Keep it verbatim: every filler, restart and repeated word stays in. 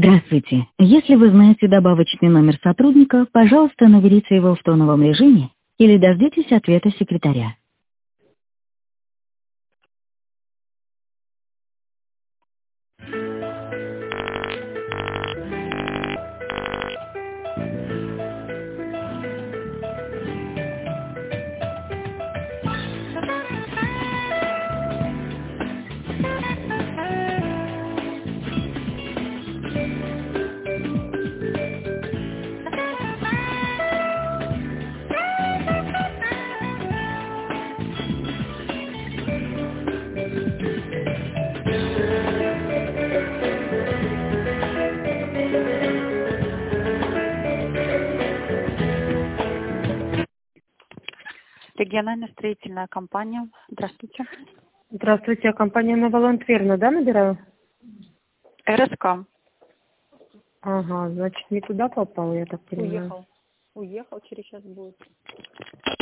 Здравствуйте. Если вы знаете добавочный номер сотрудника, пожалуйста, наберите его в тоновом режиме или дождитесь ответа секретаря. Региональная строительная компания. Здравствуйте. Здравствуйте, компания Новоланд-Верно, да, набираю? РСК. Ага, значит, не туда попал, я так понимаю. Уехал. Уехал, через час будет.